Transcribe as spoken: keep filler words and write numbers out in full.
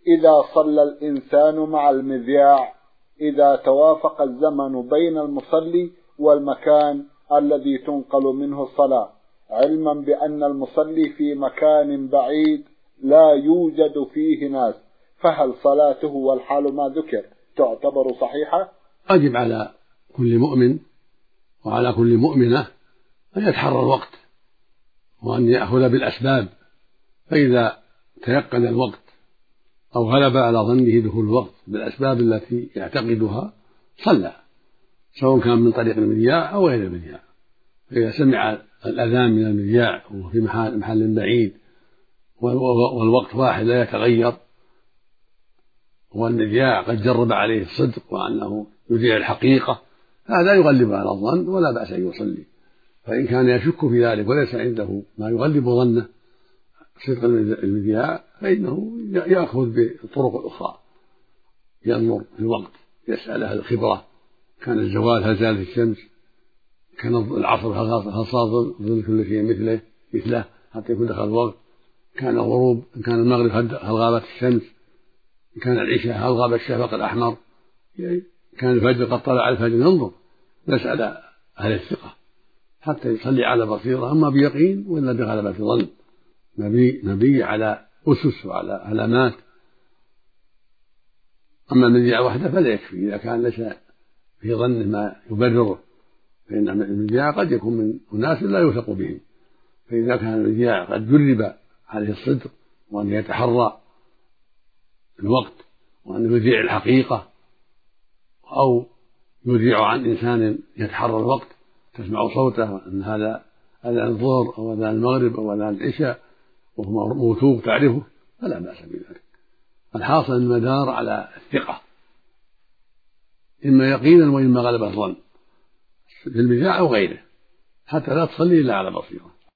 إذا صلى الإنسان مع المذياع إذا توافق الزمن بين المصلي والمكان الذي تنقل منه الصلاة، علما بأن المصلي في مكان بعيد لا يوجد فيه ناس، فهل صلاته والحال ما ذكر تعتبر صحيحة؟ واجب على كل مؤمن وعلى كل مؤمنة أن يتحرى الوقت وأن يأخذ بالأسباب، فإذا تيقن الوقت أو غلب على ظنه دخول الوقت بالأسباب التي يعتقدها صلى، سواء كان من طريق المذياع أو غير المذياع. فإذا سمع الأذان من المذياع وفي محل, محل بعيد والوقت واحد لا يتغير، والمذياع قد جرب عليه الصدق وأنه يذيع الحقيقة، هذا يغلب على الظن ولا بأس أن يصلي. فإن كان يشك في ذلك وليس عنده ما يغلب ظنه صدق المذياع فإنه يأخذ بالطرق الأخرى، ينظر في الوقت، يسأل أهل الخبرة، كان الزوال هل زالت الشمس، كان العصر هل صار ظل كل شيء مثله مثله حتى يكون دخل الوقت، كان الغروب، كان المغرب هل غابت الشمس، كان العشاء هل غاب الشفق الأحمر، كان الفجر قد طلع الفجر، ننظر نسأل أهل الثقة حتى يصلي على بصيرة، أما بيقين ولا بغلبة ظن، نبي نبي على أسس وعلى علامات. أما المذياع وحده فلا يكفي إذا كان ليس في ظنه ما يبرره، فإن المذياع قد يكون من أناس لا يوثق بهم، فإذا كان المذياع قد جرب عليه الصدق وأن يتحرى الوقت وأن يذيع الحقيقة، أو يذيع عن إنسان يتحرى الوقت تسمع صوته أن هذا أذان الظهر أو أذان المغرب أو أذان العشاء وهو موثوق تعرفه، فلا بأس بذلك. الحاصل المدار على الثقة إما يقينا وإما غلبة الظن في المذياع أو غيره، حتى لا تصلي إلا على بصيرة.